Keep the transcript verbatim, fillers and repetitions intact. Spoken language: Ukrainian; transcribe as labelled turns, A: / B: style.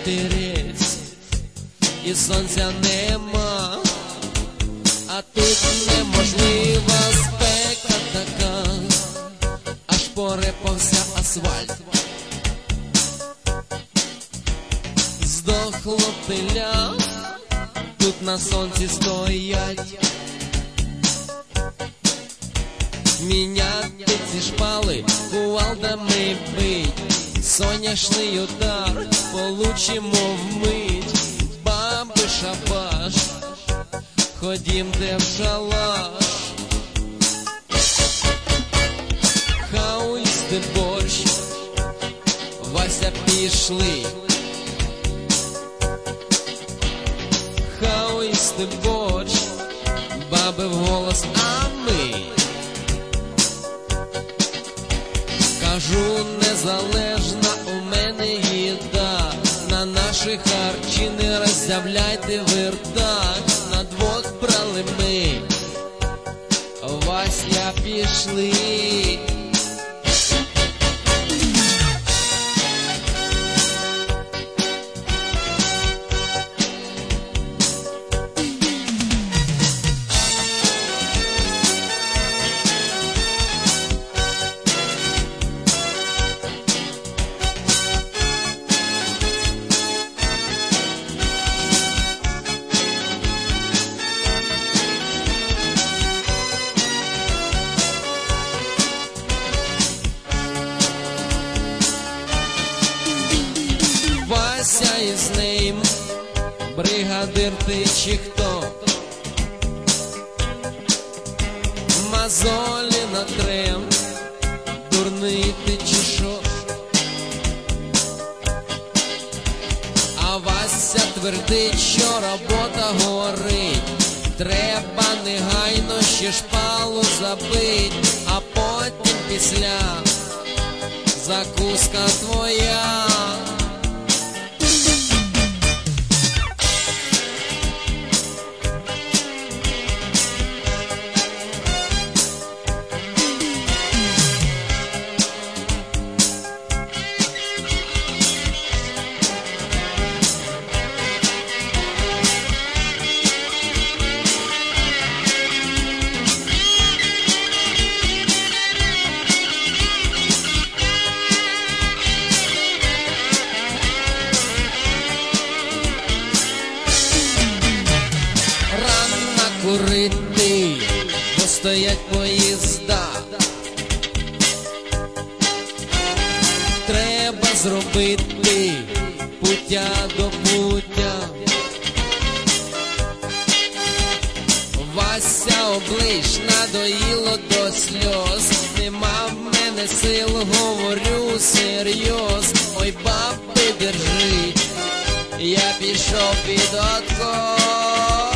A: вітерець, і сонця нема, а тут неможлива спека така, аж порепався асфальт. Здохло теля, тут на сонці стоять. Міняти ці шпали кувалдами бить, соняшний удар получимо вмить. Баби шабаш, ходімте в шалаш. Хау їсти борщ, Вася пішли. Хау їсти борщ, баби вголос, а ми. Кажу, незалежна у мене їда, на наші харчі не роззявляйте вирдак. На двох брали ми, Вася пішли. Вася із ним, бригадир ти чи хто? Мозолі натрем, дурний ти чи шо? А Вася твердить, що робота горить, треба негайно ще шпалу забить, а потім після закуска твоя. Курити, бо стоять поїзда. Треба зробити пуття до пуття. Вася, оближ, надоїло до сльоз. Нема в мене сил, говорю серйоз. Ой, баби, держи, я пішов під откос.